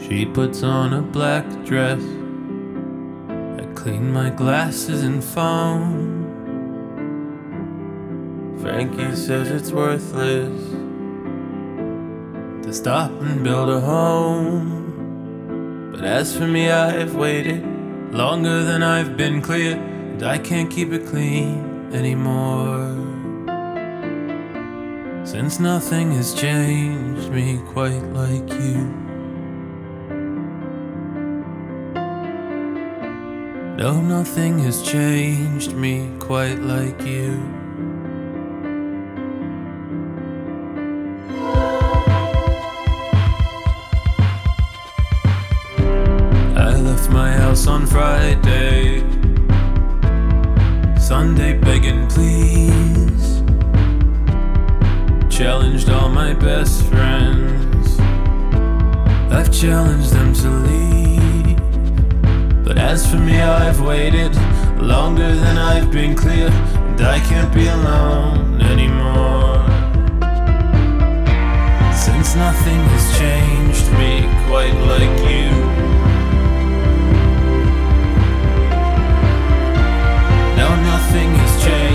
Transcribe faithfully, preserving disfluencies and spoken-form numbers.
She puts on a black dress. I clean my glasses and phone. Frankie says it's worthless to stop and build a home. But as for me, I've waited longer than I've been clear, and I can't keep it clean anymore. Since nothing has changed me quite like you. No, nothing has changed me quite like you. I left my house on Friday, Sunday begging please. Challenged all my best friends, I've challenged them to leave. But as for me, I've waited longer than I've been clear, and I can't be alone anymore. Since nothing has changed me quite like you. No, nothing has changed